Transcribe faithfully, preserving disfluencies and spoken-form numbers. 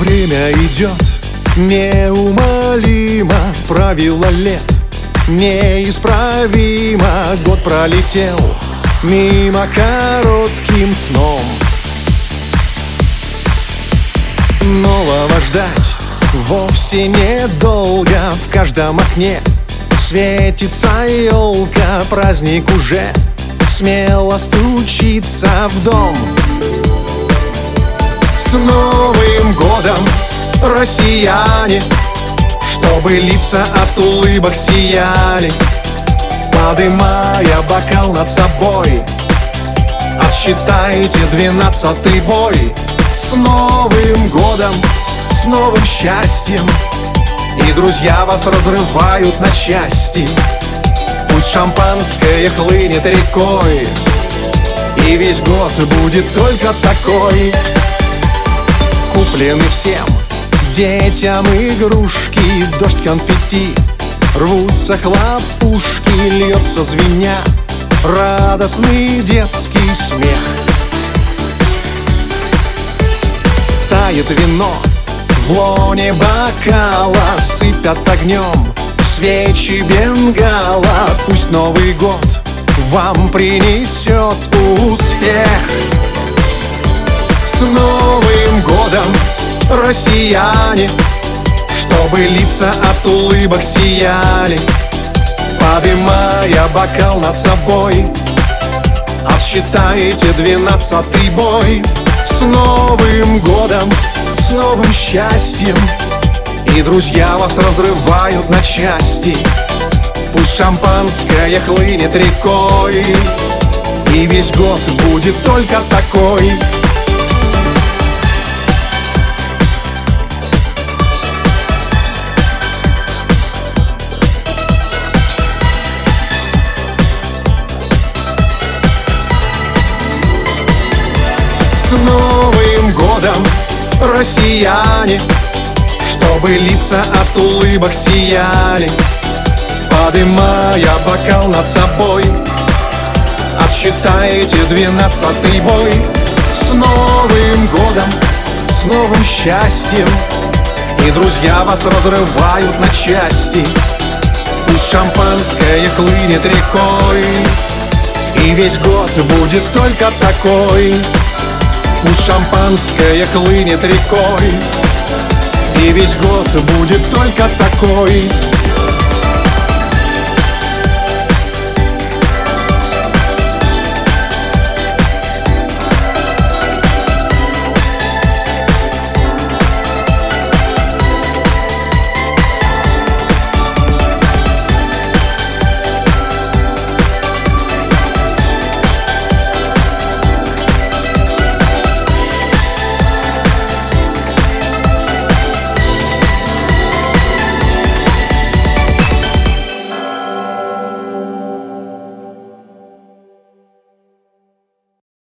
Время идет неумолимо, правило лет неисправимо. Год пролетел мимо коротким сном. Нового ждать вовсе недолго. В каждом окне светится елка. Праздник уже смело стучится в дом. С Новым годом, россияне! Чтобы лица от улыбок сияли, подымая бокал над собой, отсчитайте двенадцатый бой. С Новым годом, с новым счастьем! И друзья вас разрывают на части. Пусть шампанское хлынет рекой, и весь год будет только такой. Куплены всем детям игрушки, дождь конфетти, рвутся хлопушки, льется звеня радостный детский смех. Тает вино в лоне бокала, сыпят огнем свечи бенгала. Пусть Новый год вам принесет успех. С Новым годом, россияне! Чтобы лица от улыбок сияли, подымая бокал над собой, отсчитайте двенадцатый бой. С Новым годом, с новым счастьем! И друзья вас разрывают на части. Пусть шампанское хлынет рекой, и весь год будет только такой. С Новым годом, россияне! Чтобы лица от улыбок сияли, подымая бокал над собой, отсчитайте двенадцатый бой. С Новым годом, с новым счастьем! И друзья вас разрывают на части. Пусть шампанское хлынет рекой, и весь год будет только такой. Пусть шампанское хлынет рекой, и весь год будет только такой.